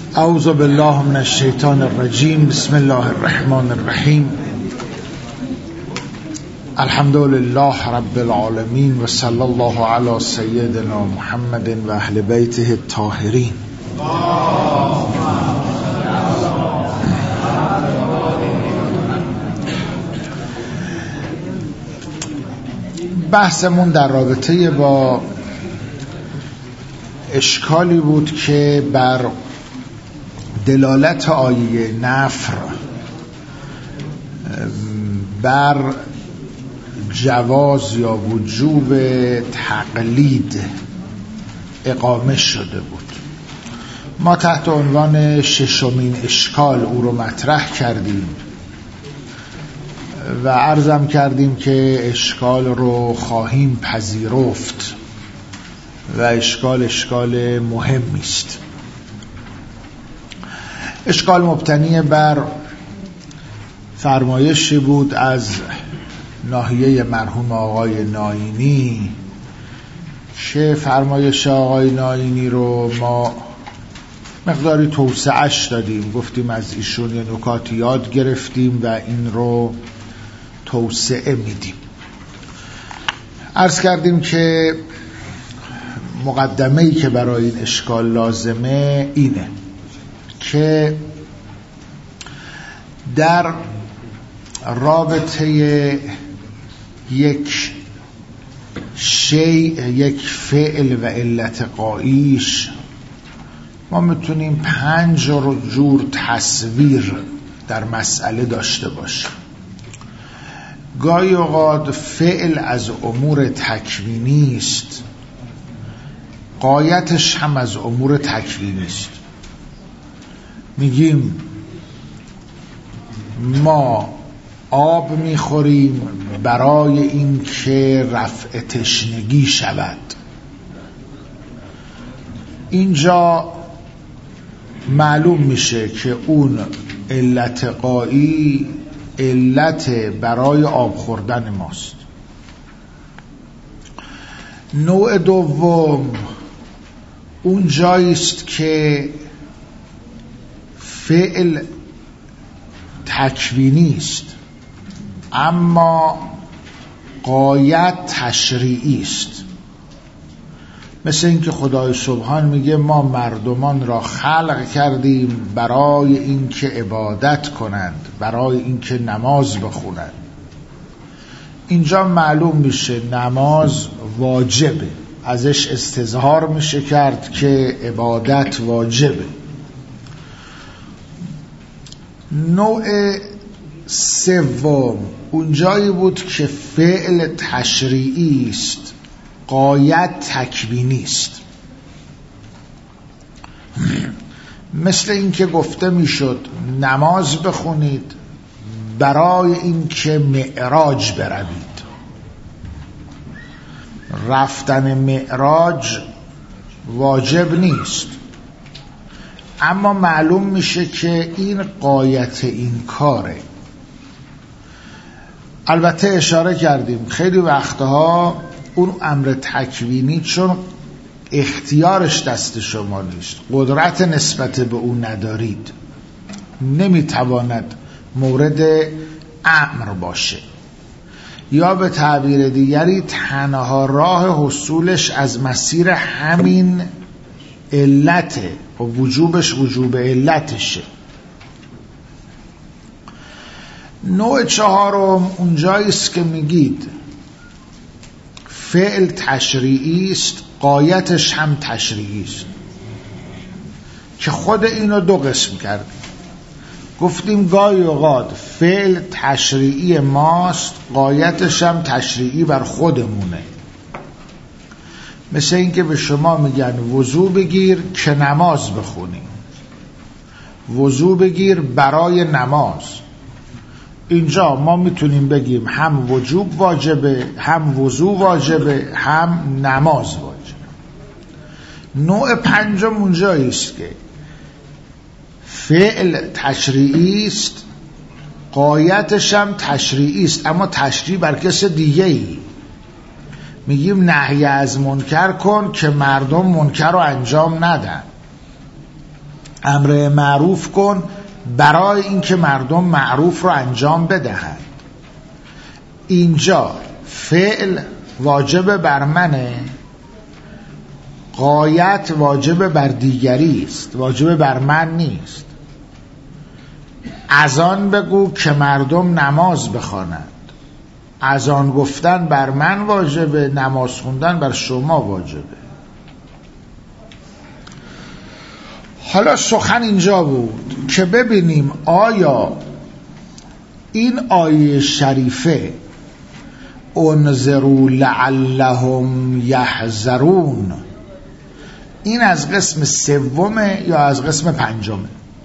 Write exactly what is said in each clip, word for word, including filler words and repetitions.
اعوذ بالله من الشیطان الرجیم. بسم الله الرحمن الرحیم. الحمد لله رب العالمین و صلی الله علی سیدنا محمد و اهل بیته الطاهرین. بحثمون در رابطه با اشکالی بود که بر دلالت آیه نفر بر جواز یا وجوب تقلید اقامه شده بود. ما تحت عنوان ششمین اشکال او رو مطرح کردیم و عرضم کردیم که اشکال رو خواهیم پذیرفت و اشکال اشکال مهمی است. اشکال مبتنی بر فرمایشی بود از ناحیه مرحوم آقای ناینی که فرمایش آقای ناینی رو ما مقداری توسعه‌اش دادیم، گفتیم از ایشون یه نکاتی یاد گرفتیم و این رو توسعه میدیم. عرض کردیم که مقدمه‌ای که برای این اشکال لازمه اینه که در رابطه یک شیء، یک فعل و علت قاییش ما میتونیم پنج جور تصویر در مسئله داشته باشیم. گاهی اوقات فعل از امور تکوینی است، غایتش هم از امور تکوینی است. میگیم ما آب میخوریم برای این که رفع تشنگی شود. اینجا معلوم میشه که اون علت قایی علت برای آب خوردن ماست. نوع دوم اون جاییست که فعل تکوینی است اما غایت تشریعی است. مثل اینکه خدای سبحان میگه ما مردمان را خلق کردیم برای اینکه عبادت کنند، برای اینکه نماز بخونند. اینجا معلوم میشه نماز واجبه، ازش استظهار میشه کرد که عبادت واجبه. نوع سوم اونجایی بود که فعل تشریعی است، غایت تکوینی است. مثل اینکه گفته میشد نماز بخونید برای اینکه معراج بروید. رفتن معراج واجب نیست، اما معلوم میشه که این غایت این کاره. البته اشاره کردیم خیلی وقتها اون امر تکوینی چون اختیارش دست شما نیست، قدرت نسبت به اون ندارید، نمیتواند مورد امر باشه، یا به تعبیر دیگری تنها راه حصولش از مسیر همین علته و وجوبش وجوب علتشه. نوع چهارم اونجاییست که میگید فعل تشریعی است، غایتش هم تشریعی است، که خود اینو دو قسم کردیم. گفتیم گاهی اوقات فعل تشریعی ماست، غایتش هم تشریعی بر خودمونه. مثل این که به شما میگن وضو بگیر که نماز بخونی، وضو بگیر برای نماز. اینجا ما میتونیم بگیم هم وجوب واجبه، هم وضو واجبه، هم نماز واجبه. نوع پنجم اونجاییست که فعل تشریعی است، غایتش هم تشریعی است، اما تشریع بر کس دیگه ای. میگیم نهی از منکر کن که مردم منکر رو انجام ندن. امر معروف کن برای اینکه مردم معروف رو انجام بدهند. اینجا فعل واجب بر منه، غایت واجب بر دیگری است، واجب بر من نیست. از آن بگو که مردم نماز بخوانند. از آن گفتن بر من واجبه، نماز خوندن بر شما واجبه. حالا سخن اینجا بود که ببینیم آیا این آیه شریفه انذروا لعلهم یحذرون این از قسم سومه یا از قسم پنجمه؟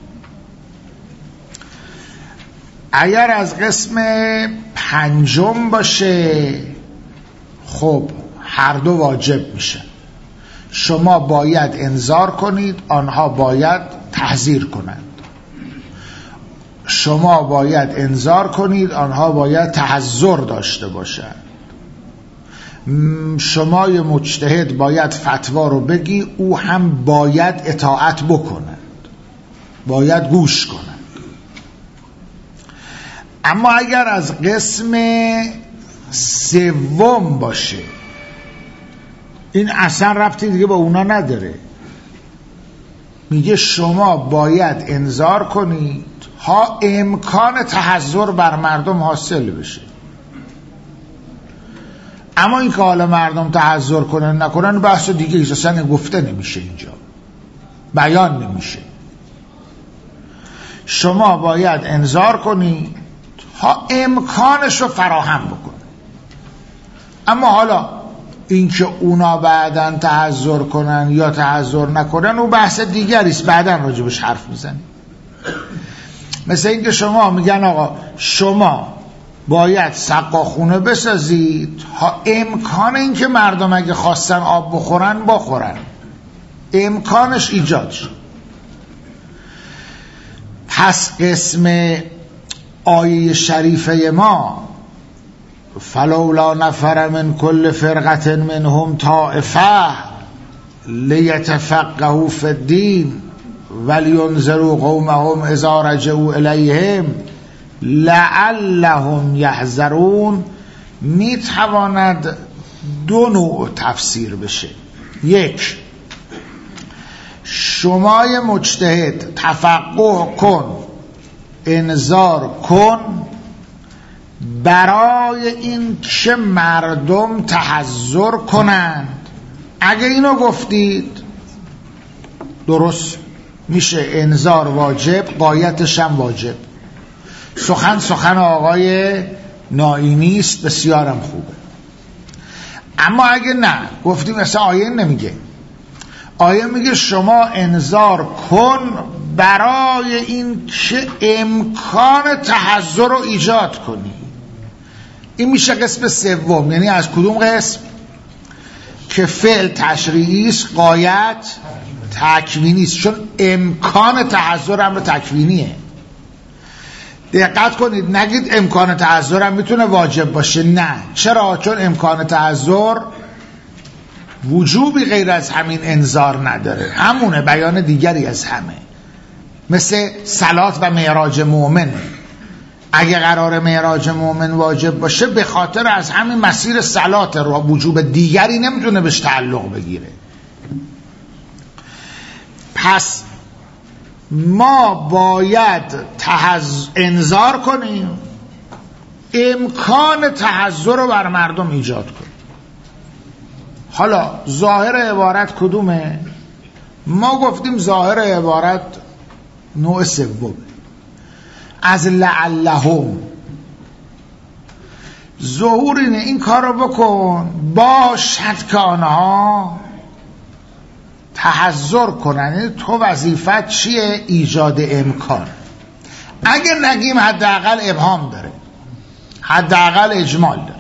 اگر از قسم پنجم باشه خب هر دو واجب میشه. شما باید انذار کنید، آنها باید تحذیر کنند. شما باید انذار کنید، آنها باید تحذر داشته باشند. شما یه مجتهد باید فتوا رو بگی، او هم باید اطاعت بکند، باید گوش کند. اما اگر از قسم سوم باشه این اصلا ربطی دیگه با اونا نداره. میگه شما باید انذار کنید ها امکان تحذر بر مردم حاصل بشه. اما این که حالا مردم تحذر کنن نکنن بحث دیگه اصلا گفته نمیشه، اینجا بیان نمیشه. شما باید انذار کنید ها امکانش رو فراهم بکنه. اما حالا اینکه اونا بعدن تحذر کنن یا تحذر نکنن او بحث دیگری است، بعدن راجبش حرف میزنیم. مثل اینکه شما میگن آقا شما باید سقاخونه بسازید ها امکان اینکه مردم اگه خواستن آب بخورن بخورن، امکانش ایجاد شد. پس قسم آیه شریفه ما فلولا نفر من کل فرقة منهم طائفة لیتفقهوا فی الدین ولینذروا قومهم اذا رجعوا الیهم لعلهم یحذرون میتواند دو نوع تفسیر بشه. یک، شمای مجتهد تفقه کن، انذار کن برای این که مردم تحذر کنند. اگه اینو گفتید درست میشه، انذار واجب، غایتش هم واجب. سخن سخن آقای نائینی است، بسیارم خوبه. اما اگه نه گفتیم، مثلا آیه نمیگه، آیه میگه شما انذار کن برای این که امکان تحذر رو ایجاد کنی. این میشه قسم سوم. یعنی از کدوم قسم؟ که فعل تشریعی است، غایت تکوینی است، چون امکان تحذر هم تکوینیه. دقت کنید، نگید امکان تحذر هم میتونه واجب باشه. نه. چرا؟ چون امکان تحذر وجوبی غیر از همین انذار نداره، همونه، بیان دیگری از همه. مثل صلات و معراج مؤمن. اگه قرار معراج مؤمن واجب باشه به خاطر از همین مسیر صلات رو، وجوب دیگری نمیتونه بهش تعلق بگیره. پس ما باید تحذ... انذار کنیم، امکان تحذر رو بر مردم ایجاد کنیم. حالا ظاهر عبارت کدومه؟ ما گفتیم ظاهر عبارت نوع سوم از لعلهم. ظهور اینه این کار رو بکن باشد که آنها تحذر کنن. تو وظیفت چیه؟ ایجاد امکان. اگه نگیم حداقل ابهام داره، حداقل اجمال داره.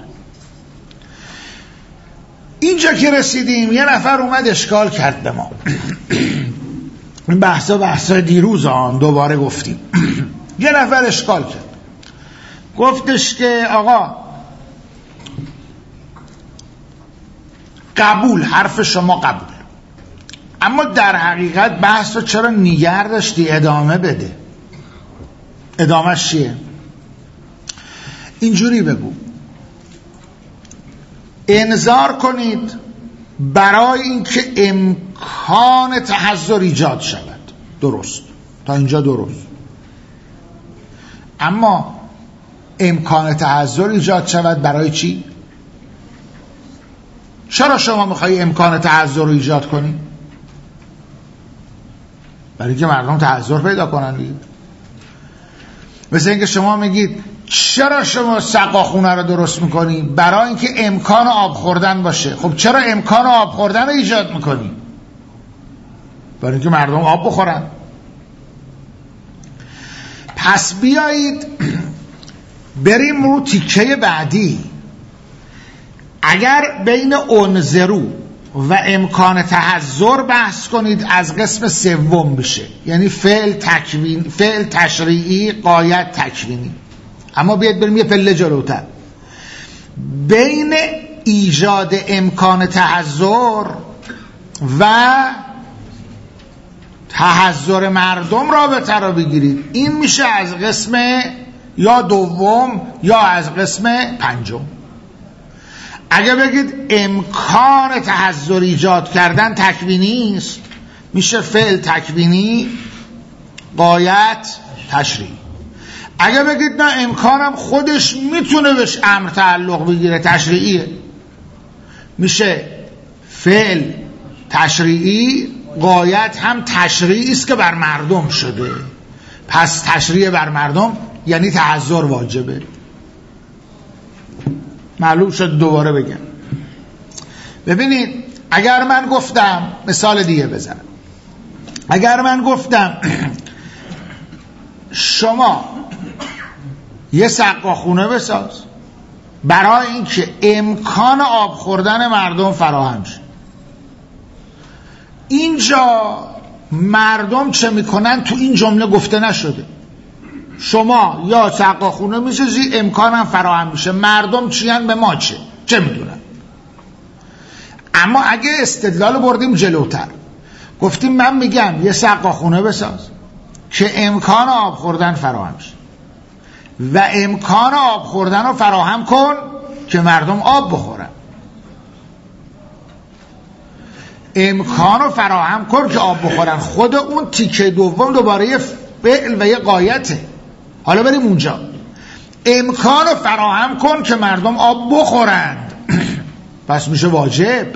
اینجا که رسیدیم یه نفر اومد اشکال کرد به ما. این بحثا بحثا دیروز آن دوباره گفتیم. یه نفر اشکال کرد، گفتش که آقا قبول، حرف شما قبول، اما در حقیقت بحث رو چرا نیگر داشتی؟ ادامه بده. ادامهش چیه؟ اینجوری بگو انذار کنید برای اینکه امکان تحضر ایجاد شود. درست، تا اینجا درست. اما امکان تحضر ایجاد شود برای چی؟ چرا شما میخوایی امکان تحضر رو ایجاد کنی؟ برای اینکه مردم تحضر پیدا کنن دیگه. مثل اینکه شما میگید چرا شما سقاخونه رو درست میکنی؟ برای اینکه امکان آب خوردن باشه. خب چرا امکان آب خوردن رو ایجاد میکنی؟ برای اینکه مردم آب بخورن. پس بیایید بریم رو تیکه بعدی. اگر بین انذرو و امکان تحضر بحث کنید از قسم سوم بشه، یعنی فعل تکوین، فعل تشریعی، غایت تکوینی. اما بیاید بریم یه پله جلوتر. بین ایجاد امکان تحضر و تحضر مردم رابطه رو بگیرید. این میشه از قسم یا دوم یا از قسم پنجم. اگه بگید امکان تحضر ایجاد کردن تکوینی است، میشه فعل تکوینی، غایت تشریعی. اگه بگید نه امکانم خودش میتونه بهش امر تعلق بگیره، تشریعیه، میشه فعل تشریعی، غایت هم تشریعی است که بر مردم شده. پس تشریع بر مردم یعنی تحضر واجبه. معلوم شد؟ دوباره بگم. ببینید اگر من گفتم، مثال دیگه بزنم، اگر من گفتم شما یه سقاخونه بساز برای اینکه امکان آب خوردن مردم فراهم شه، اینجا مردم چه میکنن تو این جمله گفته نشده. شما یا سقاخونه میسازی امکانم فراهم میشه، مردم چیان به ما چه چه میدونن. اما اگه استدلال بردیم جلوتر، گفتیم من میگم یه سقاخونه بساز که امکان آب خوردن فراهم شه و امکان آب خوردن رو فراهم کن که مردم آب بخورن. امکان رو فراهم کن که آب بخورن، خود اون تیکه دوم دوباره یه فعل و یه غایته. حالا بریم اونجا. امکان رو فراهم کن که مردم آب بخورند، پس میشه واجب.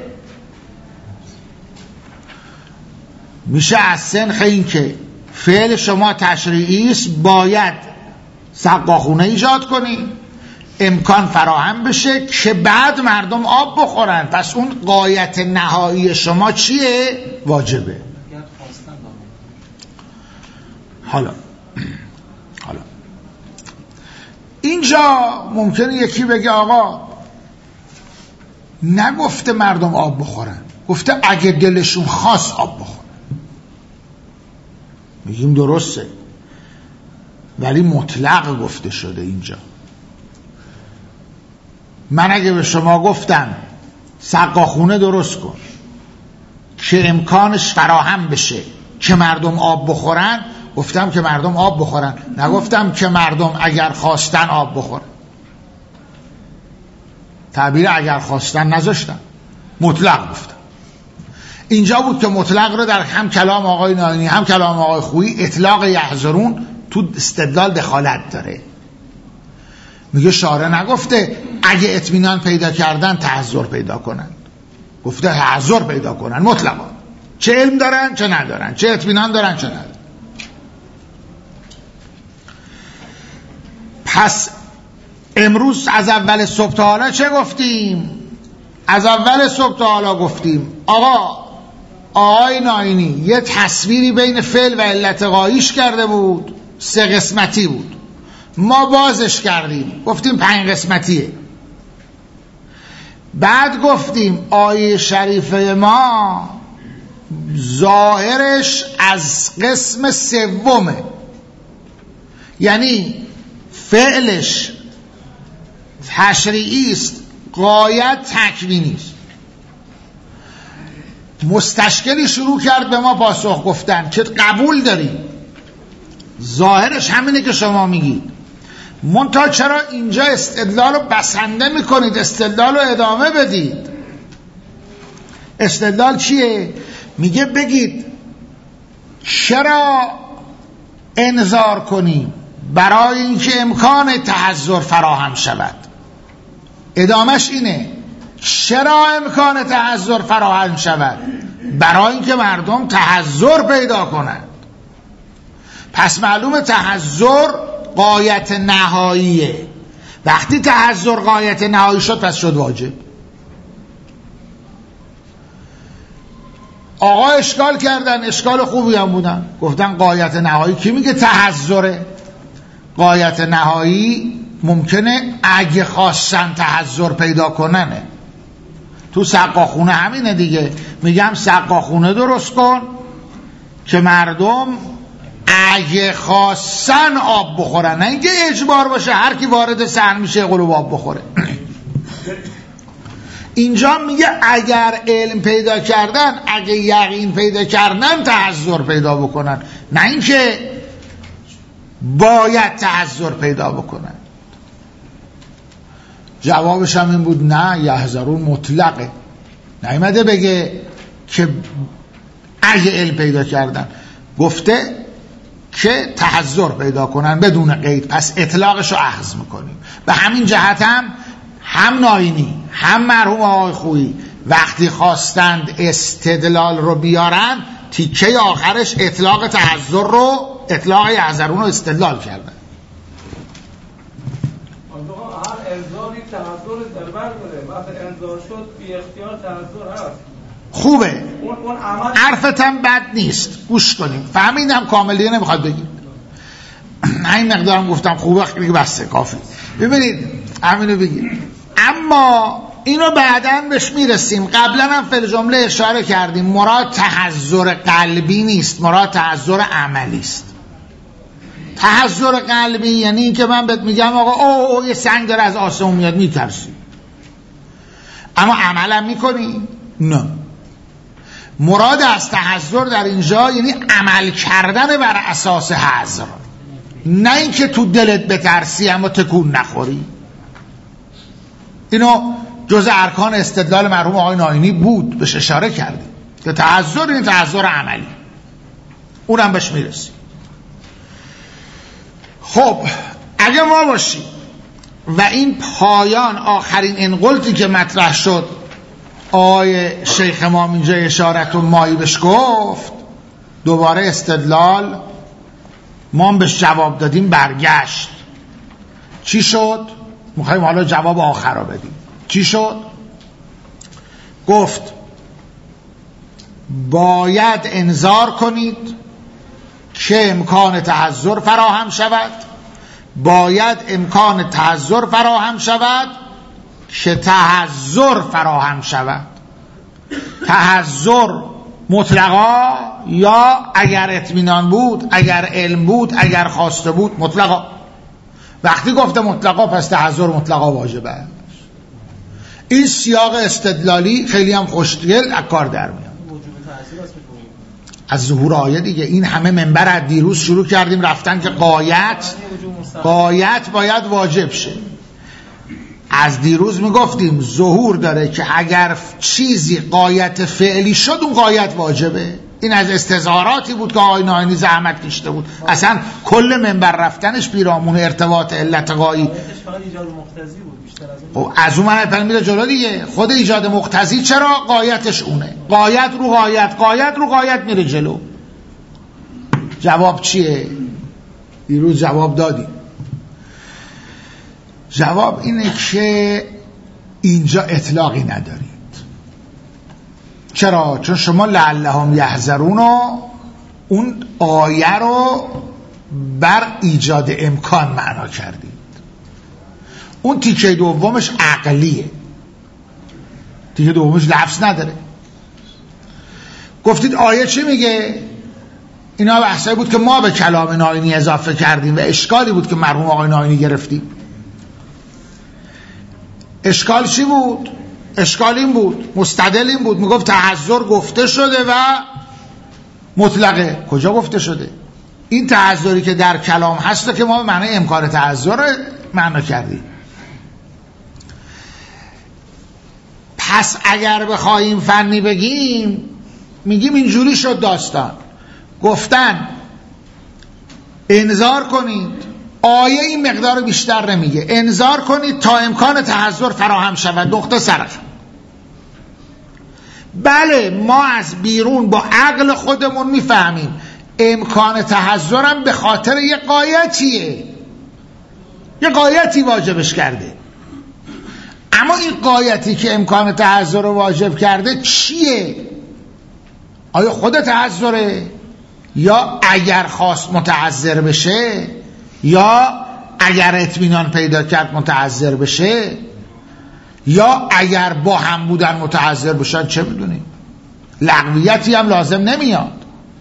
میشه از سنخ این که فعل شما تشریعی است، باید سقاخونه ایجاد کنی، امکان فراهم بشه که بعد مردم آب بخورن. پس اون غایت نهایی شما چیه؟ واجبه. حالا حالا اینجا ممکنه یکی بگه آقا نگفته مردم آب بخورن، گفته اگه دلشون خواست آب بخورن. میگیم درسته، ولی مطلق گفته شده اینجا. من اگه به شما گفتم سقاخونه درست کن که امکانش فراهم بشه که مردم آب بخورن، گفتم که مردم آب بخورن، نگفتم که مردم اگر خواستن آب بخورن. تعبیر اگر خواستن نذاشتم، مطلق گفتم. اینجا بود که مطلق رو در هم کلام آقای ناینی هم کلام آقای خویی اطلاق یحذرون تو استدلال دخالت داره. میگه شارع نگفته اگه اطمینان پیدا کردن تحضر پیدا کنن، گفته تحضر پیدا کنن مطلقا، چه علم دارن چه ندارن، چه اطمینان دارن چه ندارن. پس امروز از اول صبح تا حالا چه گفتیم؟ از اول صبح تا حالا گفتیم آقا آقای ناینی یه تصویری بین فعل و علت غایش کرده بود، سه قسمتی بود. ما بازش کردیم گفتیم پنج قسمتیه. بعد گفتیم آیه شریفه ما ظاهرش از قسم سومه، یعنی فعلش تشریعی است، غایت تکوینی است. مستشکلی شروع کرد به ما پاسخ گفتن که قبول داریم، ظاهرش همینه که شما میگید، منتها چرا اینجا استدلال رو بسنده میکنید؟ استدلال رو ادامه بدید. استدلال چیه؟ میگه بگید چرا انذار کنیم؟ برای اینکه امکان تحذر فراهم شود. ادامش اینه، چرا امکان تحذر فراهم شود؟ برای اینکه مردم تحذر پیدا کنند. پس معلوم تحذر غایت نهاییه. وقتی تحذر غایت نهایی شد پس شد واجب. آقا اشکال کردن، اشکال خوبی هم بودن، گفتن غایت نهایی کی میگه تحذره؟ غایت نهایی ممکنه اگه خواستن تحذر پیدا کننه. تو سقاخونه همینه دیگه، میگم سقاخونه درست کن که مردم اگه خواستن آب بخورن، نه اینکه اجبار باشه هر کی وارد صحن میشه قلوب آب بخوره. اینجا میگه اگر علم پیدا کردن، اگه یقین پیدا کردن تحذر پیدا بکنن، نه اینکه باید تحذر پیدا بکنن. جوابش هم این بود نه، یحذرون مطلقه، نیامده بگه که اگه علم پیدا کردن، گفته که تحذر پیدا کنن بدون قید، پس اطلاقش رو اخذ میکنیم. به همین جهت هم هم ناینی هم مرحوم آقای خویی وقتی خواستند استدلال رو بیارن، تیکه آخرش اطلاق تحذر رو، اطلاق یحذرون رو استدلال کردن. هر انذاری تحذر در بر داره، وقتی انذار شد بی اختیار تحذر هست. خوبه، حرفتم بد نیست، گوش کنیم. فهمیدم کامل دیگه نمیخواد بگیم. این مقدارم گفتم خوبه، خیلی بسته کافی. ببینید همینو بگیم، اما اینو بعداً بهش میرسیم. قبلا هم فی الجمله اشاره کردیم مراد تحذر قلبی نیست، مراد تحذر عملی است. تحذر قلبی یعنی این که من بهت میگم آقا او, او یه سنگ داره از آسمون میاد میترسی، اما عملم میکنی؟ نه. مراد از تحذر در اینجا یعنی عمل کردن بر اساس حذر، نه اینکه تو دلت بترسی اما تکون نخوری. اینو جز ارکان استدلال مرحوم آقای ناینی بود، بهش اشاره کردیم که تحذر این تحذر عملی، اونم بهش میرسیم. خب اگه ما باشیم و این پایان آخرین انقلتی که مطرح شد آقای شیخ امام اینجا اشارت و مایی بهش گفت، دوباره استدلال ما بهش جواب دادیم برگشت. چی شد؟ میخوایم حالا جواب آخر رو بدیم. چی شد؟ گفت باید انذار کنید که امکان تحذر فراهم شود، باید امکان تحذر فراهم شود که تحذر فراهم شود. تحذر مطلقا یا اگر اطمینان بود، اگر علم بود، اگر خواسته بود مطلقا. وقتی گفته مطلقا پس تحذر مطلقا واجبه. این سیاق استدلالی خیلی هم خوشگل از کار در میاد. از ظهور آیه دیگه. این همه منبر از دیروز شروع کردیم رفتن که قایت قایت باید واجب شه. از دیروز میگفتیم ظهور داره که اگر چیزی قایت فعلی شد اون قایت واجبه. این از استظهاراتی بود که آقای ناینی زحمت کشیده بود. اصلا کل منبر رفتنش پیرامون ارتباط علت قایی خب از اون من میره جلو دیگه. خود ایجاد مقتضی چرا قایتش اونه، قایت رو قایت، قایت رو قایت میره جلو. جواب چیه؟ دیروز جواب دادیم. جواب اینه که اینجا اطلاقی ندارید. چرا؟ چون شما لعلهم یحذرون اون آیه رو بر ایجاد امکان معنا کردید. اون تیکه دومش عقلیه، تیکه دومش لفظ نداره. گفتید آیه چی میگه؟ اینا بحثایی بود که ما به کلام ناینی اضافه کردیم و اشکالی بود که مرحوم آقای ناینی گرفتیم. اشکال چی بود؟ اشکال این بود، مستدل این بود، میگفت تحذر گفته شده و مطلقه. کجا گفته شده؟ این تحذری که در کلام هست که ما به معنی امکان تحذر معنا کردیم. پس اگر بخوایم فنی بگیم، میگیم اینجوری شد داستان. گفتن انذار کنید، آیه این مقدار بیشتر نمیگه، انذار کنید تا امکان تحذر فراهم شود، نقطه سرخ. بله ما از بیرون با عقل خودمون میفهمیم امکان تحذرم به خاطر یه غایتیه، یه غایتی واجبش کرده. اما این غایتی که امکان تحذر رو واجب کرده چیه؟ آیا خود تحذره؟ یا اگر خواست متحذر بشه؟ یا اگر اطمینان پیدا کرد متحذر بشه؟ یا اگر با هم بودن متحذر بشن؟ چه میدونیم؟ لغویتی هم لازم نمیاد.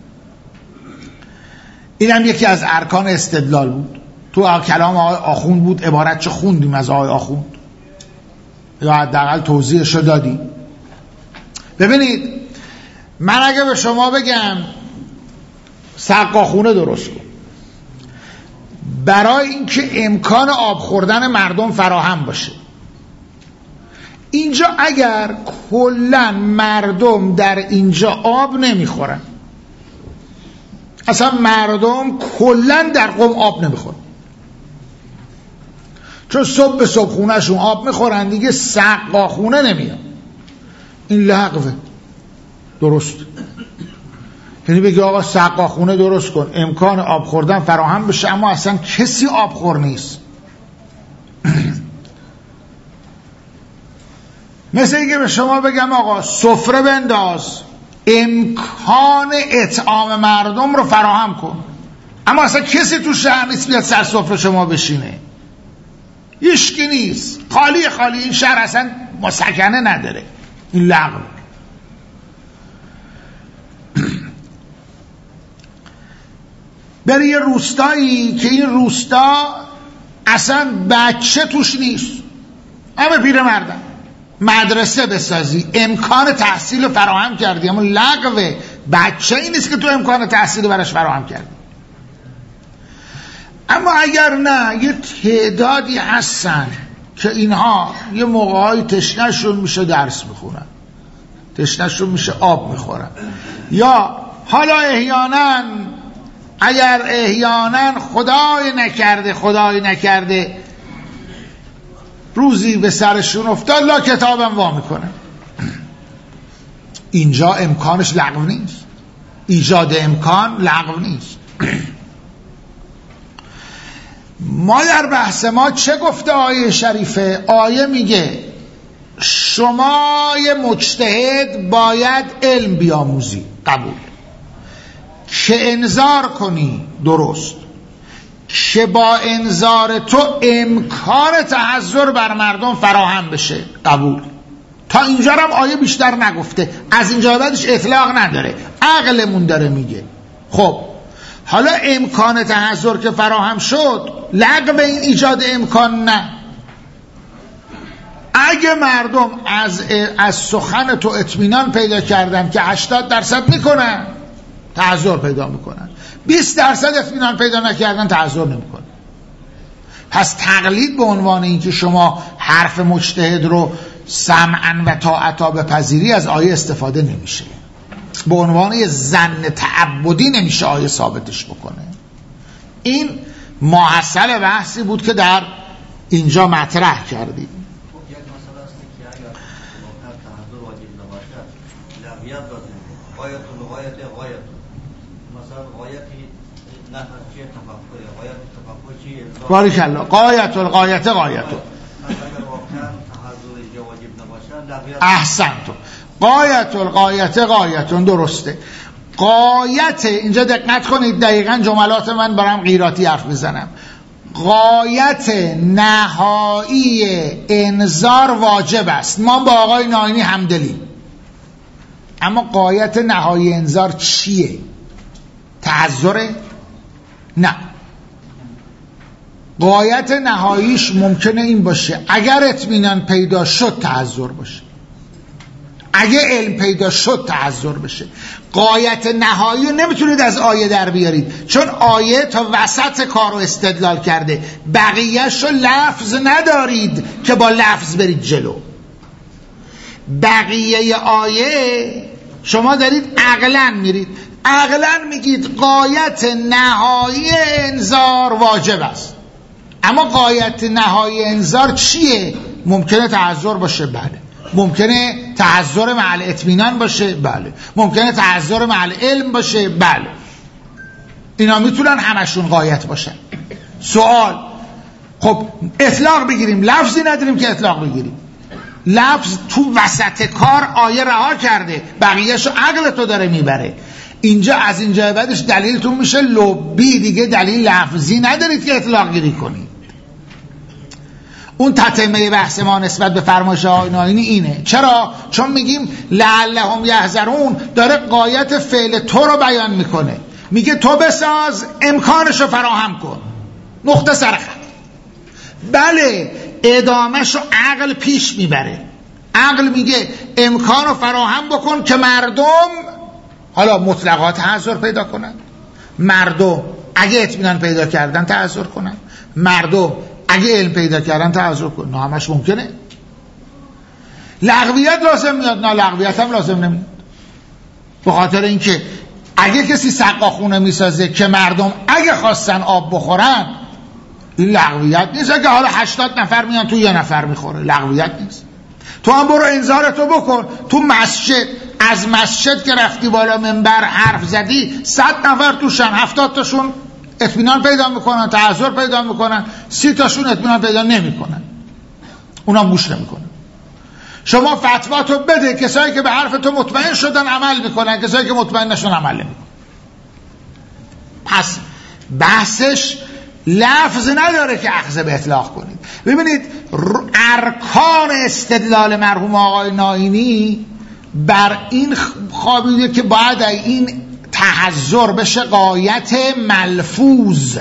این هم یکی از ارکان استدلال بود. تو کلام آقای آخوند بود، عبارت چه خوندیم از آقای آخوند یا حداقل توضیحشو دادیم. ببینید من اگه به شما بگم سقاخونه درست کن برای اینکه امکان آب خوردن مردم فراهم باشه، اینجا اگر کلا مردم در اینجا آب نمیخورن، اصلا مردم کلا در قم آب نمیخورن، چون صبح به صبح خونه شون آب میخورن دیگه، سقاخونه نمیاد، این لغوه. درست. یعنی بگی آقا سقاخونه درست کن امکان آب خوردن فراهم بشه، اما اصلا کسی آب خور نیست. مثل اینکه به شما بگم آقا سفره بنداز امکان اطعام مردم رو فراهم کن، اما اصلا کسی تو شهر نیست بیاد سر سفره شما بشینه، هیچکی نیست، خالی خالی، این شهر اصلا مسکنه نداره. این لغو. بری یه روستایی که این روستا اصلا بچه توش نیست، همه پیر مردن، مدرسه بسازی، امکان تحصیل فراهم کردی، اما لغوه، بچه این نیست که تو امکان تحصیل براش فراهم کردی. اما اگر نه یه تعدادی هستن که اینها یه موقعای تشنهشون میشه درس میخونن، تشنهشون میشه آب میخورن، یا حالا احیانا اگر احیانا خدای نکرده خدای نکرده روزی به سرشون افتاد لا کتابم وا میکنه، اینجا امکانش لغو نیست، ایجاد امکان لغو نیست. ما در بحث ما چه گفته آیه شریفه؟ آیه میگه شما یه مجتهد باید علم بیاموزی، قبول، که انذار کنی، درست، که با انذار تو امکان تحذر بر مردم فراهم بشه، قبول. تا اینجا هم آیه بیشتر نگفته، از اینجا بعدش اطلاق نداره، عقلمون داره میگه. خب حالا امکان تحذر که فراهم شد، لغو این ایجاد امکان نه. اگه مردم از از سخن تو اطمینان پیدا کردن که هشتاد درصد میکنن، تحذر پیدا میکنن، بیست درصد اطمینان پیدا نکردن، تحذر نمیکنن. پس تقلید به عنوان اینکه شما حرف مجتهد رو سمعا و طاعتا بپذیری از آیه استفاده نمیشه، به عنوان یه ظن تعبدی نمیشه آیه ثابتش بکنه. این ماحصل بحثی بود که در اینجا مطرح کردیم. یک مسئله است که اگر تحذر واجب نباشد لغویت داده، غایت الغایت غایت، مثلا غایتی نه چیه تفکر، غایت تفکر چیه؟ بارک الله، غایت الغایت غایت. اگر واقعا تحذر واجب نباشد لغویت. احسنت. غایت الغایت غایتون، درسته. غایت، اینجا دقت کنید، دقیقاً جملات من برام غیراتی حرف میزنم. غایت نهایی انذار واجب است، ما با آقای ناینی همدلیم، اما غایت نهایی انذار چیه؟ تحذره؟ نه، غایت نهاییش ممکنه این باشه اگر اطمینان پیدا شد تحذر باشه، اگه علم پیدا شد تحضر بشه. غایت نهایی رو نمیتونید از آیه در بیارید، چون آیه تا وسط کار رو استدلال کرده، بقیهش رو لفظ ندارید که با لفظ برید جلو. بقیه آیه شما دارید عقلاً میرید، عقلاً میگید غایت نهایی انذار واجب است، اما غایت نهایی انذار چیه؟ ممکنه تحضر باشه، بله. ممکنه تحضر مع الاطمینان باشه، بله. ممکنه تحضر مع العلم باشه، بله. اینا میتونن همشون غایت باشن. سوال، خب اطلاق بگیریم، لفظی نداریم که اطلاق بگیریم. لفظ تو وسط کار آیه رها کرده، بقیهشو عقل تو داره میبره. اینجا از اینجا بعدش دلیلتون میشه لبی، دیگه دلیل لفظی ندارید که اطلاق گیری کنید. اون تتمه بحث ما نسبت به فرمایش آقای ناینی اینه. چرا؟ چون میگیم لعلهم یحذرون داره غایت فعل تو رو بیان میکنه، میگه تو بساز، امکانشو فراهم کن، نقطه سرخط. بله، ادامهشو عقل پیش میبره. عقل میگه امکانو فراهم بکن که مردم حالا مطلقات تحضر پیدا کنن، مردم اگه اطمینان پیدا کردن تحضر کنن، مردم اگه علم پیدا کردن تحضر کنن. نه همش ممکنه. لغویت لازم میاد، نه لغویت هم لازم نمیاد، به خاطر اینکه اگه کسی سقاخونه میسازه که مردم اگه خواستن آب بخورن، این لغویت نیست. اگه حالا هشتاد نفر میان تو یه نفر میخوره، لغویت نیست. تو هم برو انذارتو بکن تو مسجد، از مسجد که رفتی بالا منبر حرف زدی، صد نفر توشن، هفتاد تاشون اطمینان پیدا میکنن، تحضر پیدا میکنن، سی تاشون اطمینان پیدا نمیکنن، اونا گوش نمیکنن. شما فتواتو بده، کسایی که به حرف تو مطمئن شدن عمل میکنن، کسایی که مطمئن نشدن عمل نمیکنن. پس بحثش لفظ نداره که اخذ به اطلاق کنید. ببینید ارکان استدلال مرحوم آقای ناینی بر این خوابیده که باید این تحضر بشه غایت ملفوظ،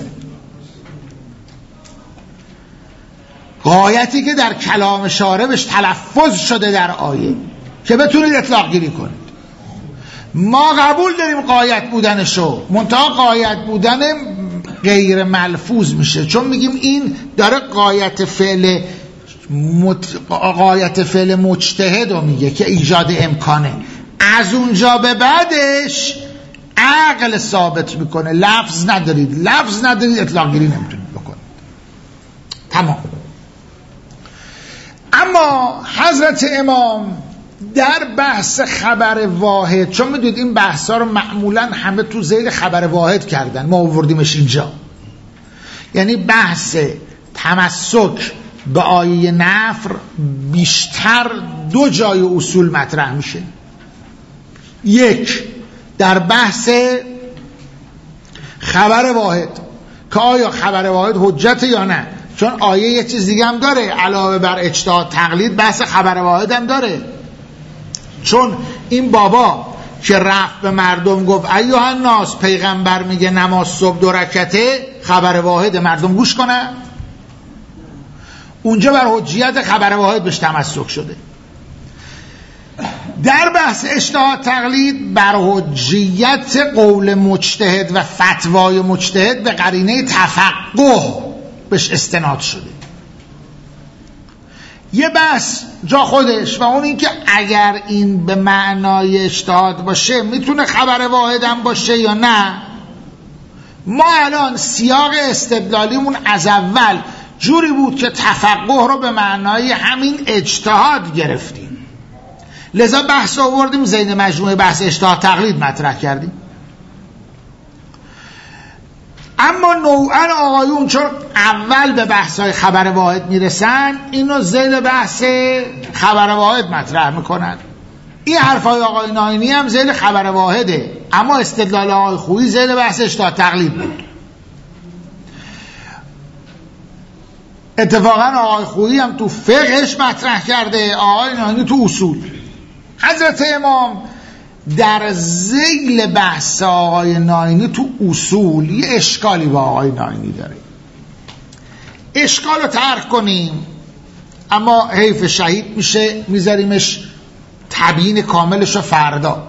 غایتی که در کلام شارع بهش تلفظ شده در آیه که بتونید اطلاق گیری کنید. ما قبول داریم غایت بودنشو، منتها غایت بودن غیر ملفوظ میشه، چون میگیم این داره غایت فعل مت... غایت فعل مجتهد رو میگه که ایجاد امکانه. از اونجا به بعدش عقل ثابت میکنه. لفظ ندارید، لفظ ندارید، اطلاق گیری نمیتونید بکنید. تمام. اما حضرت امام در بحث خبر واحد، چون میدونید این بحث ها رو معمولا همه تو ذیل خبر واحد کردن، ما آوردیمش اینجا، یعنی بحث تمسک به آیه نفر بیشتر دو جای اصول مطرح میشه. یک، در بحث خبر واحد که آیا خبر واحد حجت یا نه، چون آیه یه چیز دیگه هم داره علاوه بر اجتهاد تقلید، بحث خبر واحد هم داره. چون این بابا که رفت به مردم گفت ایها الناس، پیغمبر میگه نماز صبح دو رکعته، خبر واحد، مردم گوش کنن، اونجا بر حجیت خبر واحد بهش تمسک شده. در بحث اجتهاد تقلید بر حجیت قول مجتهد و فتوای مجتهد به قرینه تفقه بهش استناد شده. یه بحث جا خودش و اون این که اگر این به معنای اجتهاد باشه میتونه خبر واحد هم باشه یا نه. ما الان سیاق استدلالیمون از اول جوری بود که تفقه رو به معنای همین اجتهاد گرفتیم، لذا بحث آوردیم زین مجموعه بحث اجتهاد تقلید مطرح کردیم. اما نوعا آقایون چون اول به بحث‌های خبر واحد میرسن، اینو ذیل بحث خبر واحد مطرح میکنن. این حرفای آقای ناینی هم ذیل خبر واحده، اما استدلال آقای خویی ذیل بحث اجتهاد تقلید بود. اتفاقا آقای خویی هم تو فقهش مطرح کرده، آقای ناینی تو اصول. حضرت امام در ذیل بحث آقای ناینی تو اصول یه اشکالی با آقای ناینی داره. اشکال رو ترک کنیم، اما حیف شهید میشه، میذاریمش تبیین کاملش رو فردا.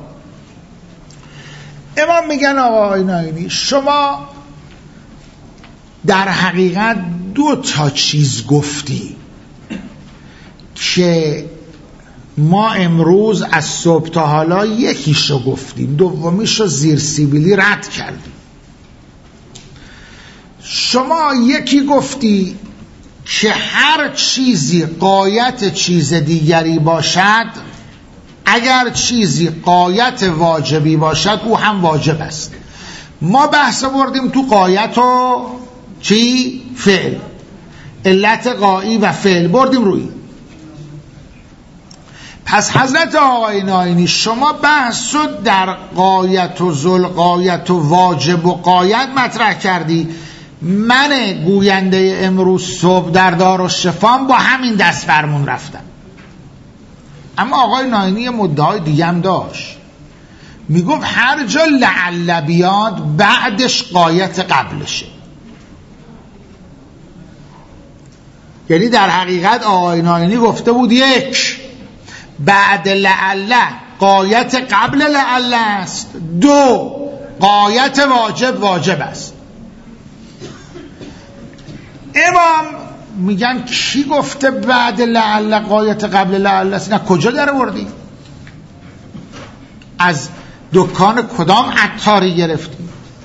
امام میگن آقای ناینی شما در حقیقت دو تا چیز گفتی که ما امروز از صبح تا حالا یکیشو گفتیم، دومیشو زیر سیبیلی رد کردیم. شما یکی گفتی که هر چیزی غایت چیز دیگری باشد، اگر چیزی غایت واجبی باشد او هم واجب است. ما بحث بردیم تو غایت و چی؟ فعل، علت غایی و فعل بردیم روی. پس حضرت آقای ناینی شما بحث رو در غایت و ذوالغایت و واجب و غایت مطرح کردی. من گوینده امروز صبح در دارالشفا با همین دست فرمون رفتم. اما آقای ناینی مدعای دیگه هم داشت، میگفت هر جا لعل بیاد بعدش غایت قبلشه. یعنی در حقیقت آقای ناینی گفته بود یک، بعد لعل غایت قبل لعل است، دو غایت واجب واجب است. امام میگن کی گفته بعد لعل غایت قبل لعل است؟ نه کجا در آوردی؟ از دکان کدام عطاری گرفتی؟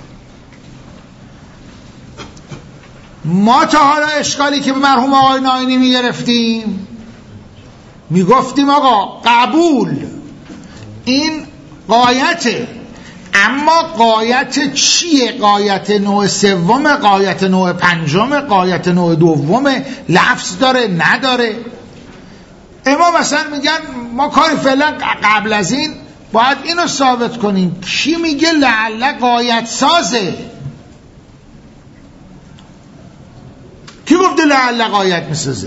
ما تا حالا اشکالی که به مرحوم آقای ناینی میگرفتیم میگفتیم آقا قبول این غایته، اما غایت چیه؟ غایت نوع سوم، غایت نوع پنجم، غایت نوع دوم، لفظ داره نداره؟ امام مثلا میگن ما کاری فعلا قبل از این باید اینو ثابت کنیم کی میگه لعل غایت سازه؟ کی گفته لعل غایت میسازه؟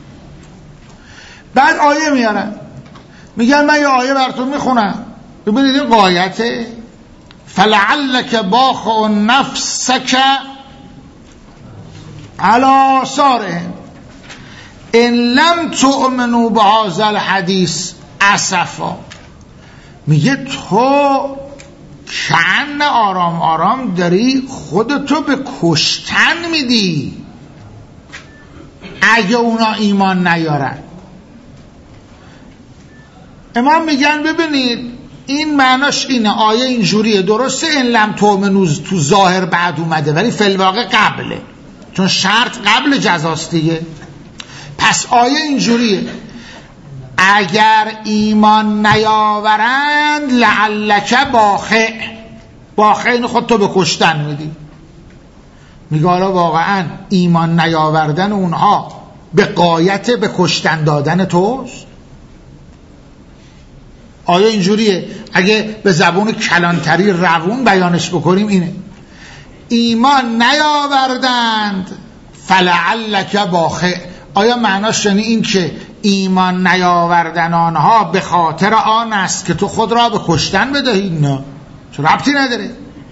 بعد آیه میارن میگن من یه آیه براتون میخونم ببینید این غایته. فلعلک باخع نفسک علی آثارهم ان لم تؤمنوا بهذا الحدیث اسفا. میگه تو کن آرام آرام داری خودتو به کشتن میدی اگه اونا ایمان نیارن. امام میگن ببینید این معناش اینه، آیه اینجوریه درسته ان لم تؤمنوا تو ظاهر بعد اومده ولی فی الواقع قبله، چون شرط قبل جزاست دیگه. پس آیه اینجوریه اگر ایمان نیاورند لعلک باخع، باخع این خودتو به کشتن میدی. میگه حالا واقعا ایمان نیاوردن اونها به غایت به کشتن دادن توست؟ آیا اینجوریه؟ اگه به زبون کلانتری روون بیانش بکنیم اینه ایمان نیاوردند فلعلک باخع. آیا معناش یعنی این که ایمان نیاوردن آنها به خاطر آن است که تو خود را به کشتن بدهی؟ نه، چون ربطی نداره.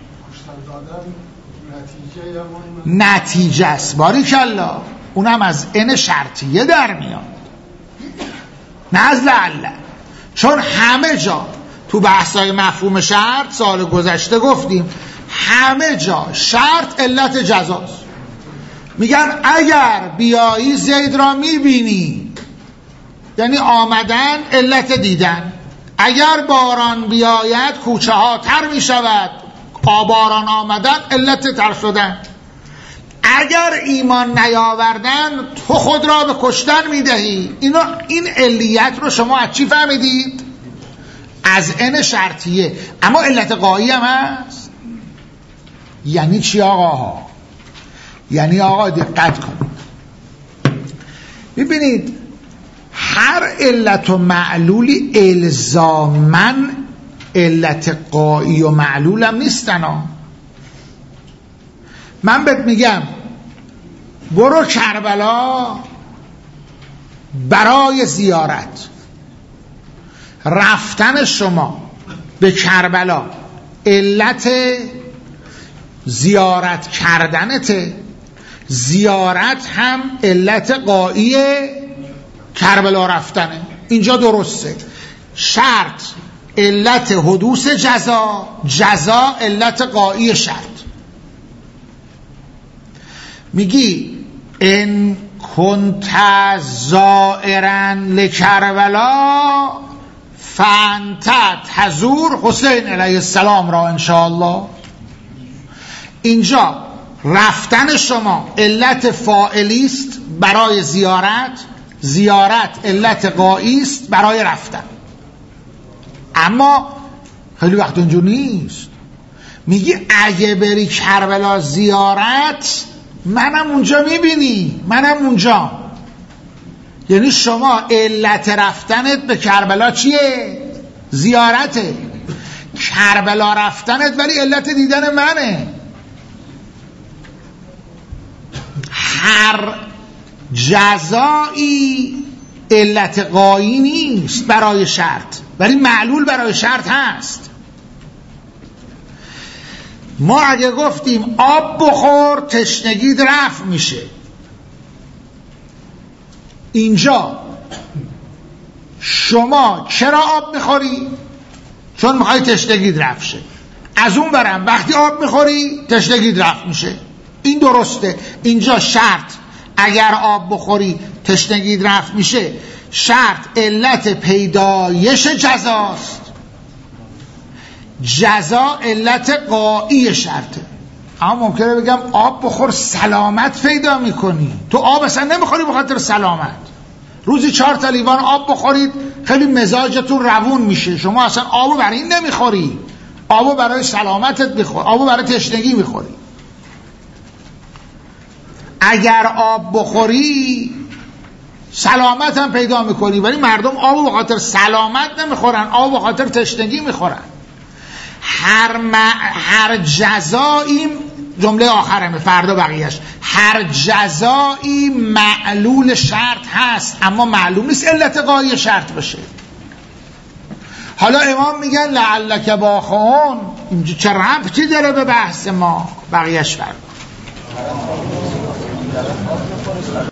نتیجه است، باریکالله، اونم از ان شرطیه در میاد نه از لعل. چون همه جا تو بحثای مفهوم شرط سال گذشته گفتیم همه جا شرط علت جزاست. میگن اگر بیایی زید را میبینی، یعنی آمدن علت دیدن. اگر باران بیاید کوچه ها تر میشود، باران آمدن علت تر شدن. اگر ایمان نیاوردن تو خود را به کشتن میدهی. اینو این علیت رو شما از چی فهمیدید؟ از ان شرطیه. اما علت غایی هم هست. یعنی چی آقاها؟ یعنی آقا دقت کنید ببینید هر علت و معلولی الزامن علت غایی و معلول هم نیستن ها. من بهت میگم برو کربلا برای زیارت. رفتن شما به کربلا علت زیارت کردنته، زیارت هم علت غایی کربلا رفتنه. اینجا درسته. شرط علت حدوث جزا، جزا علت غایی شرط. میگی ان کنت زائرا لکربلا فانت تزور حسین علیه السلام را انشاءالله. اینجا رفتن شما علت فاعلی است برای زیارت، زیارت علت غایی است برای رفتن. اما خیلی وقت اونجور نیست. میگی اگه بری کربلا زیارت منم اونجا میبینی، منم اونجا. یعنی شما علت رفتنت به کربلا چیه؟ زیارته. کربلا رفتنت ولی علت دیدن منه. هر جزایی علت غایی نیست برای شرط، ولی معلول برای شرط هست. ما اگه گفتیم آب بخور تشنگید رفع میشه، اینجا شما چرا آب میخوری؟ چون میخوای تشنگید رفع شه. از اون برم وقتی آب میخوری تشنگید رفع میشه. این درسته. اینجا شرط اگر آب بخوری تشنگید رفع میشه، شرط علت پیدایش جزاست، جزا علت غایی شرطه. اما ممکنه بگم آب بخور سلامت پیدا میکنی، تو آب اصلا نمیخوری به خاطر سلامت. روزی چهار تا لیوان آب بخورید خیلی مزاجتون روون میشه. شما اصلا آبو برای این نمیخوری، آبو برای سلامتت میخوری، آبو برای تشنگی میخوری. اگر آب بخوری سلامت هم پیدا میکنی، ولی مردم آبو به خاطر سلامت نمیخورن، آبو به خاطر تشنگی میخورن. هر, م... هر جزایی، جمله آخرمه فردا بقیهش، هر جزایی معلول شرط هست اما معلوم نیست علت غایی شرط بشه. حالا امام میگن لعلک باخون، اینجا چه ربطی داره به بحث ما؟ بقیهش فردا.